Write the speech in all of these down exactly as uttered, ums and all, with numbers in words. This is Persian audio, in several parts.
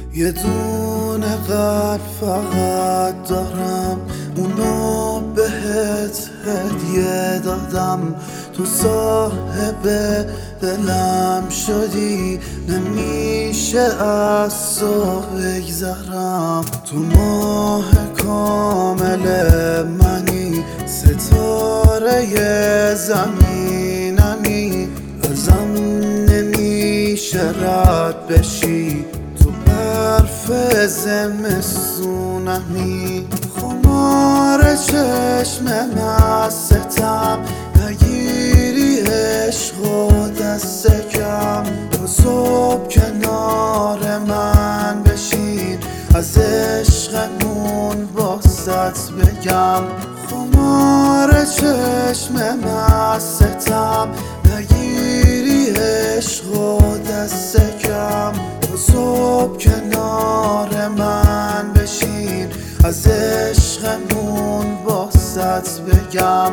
یه دونه قلب فقط دارم، اونو بهت هدیه دادم. تو صاحب دلم شدی، نمیشه از تو بگذرم. تو ماه کامل منی، ستاره زمینمی، ازم نمیشه رد بشی. تو برف زمستونمی، خمار چشم مستم، نگیری عشق و دست کم. تا صبح کنار من بشین، از عشقمون باست بگم. خمار چشم مستم، نگیری عشق و دست کم. تا صبح کنار من بشین، از عشقمون باست بگم.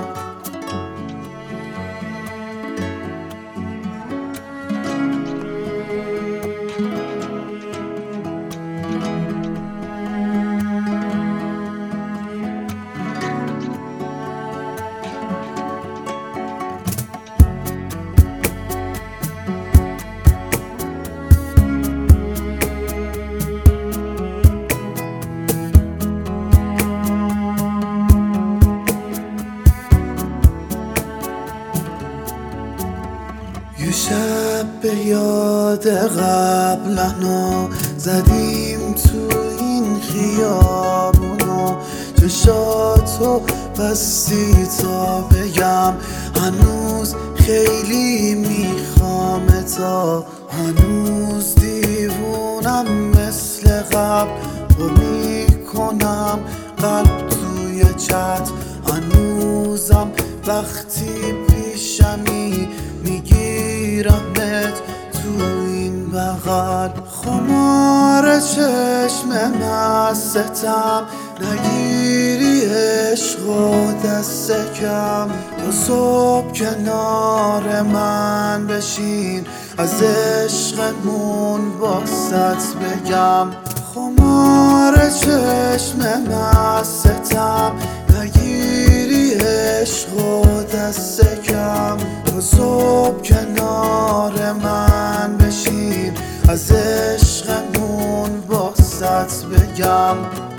یه شب به یاد قبلنا زدیم تو این خیابونو، چشاتو بستی تا بگم هنوز خیلی میخوامتا. هنوز دیوونم مثل قبل، با میکنم قلب توی چت. هنوزم وقتی پیشمی میگیرمت تو این بغل. خمار چشم مستم، نگیری عشق و دست کم. تا صبح کنار من بشین، از عشقمون باست بگم. خمار چشم مستم، نگیری عشق و دست کم. تا صبح کنار من بشین، از عشقمون باست بگم.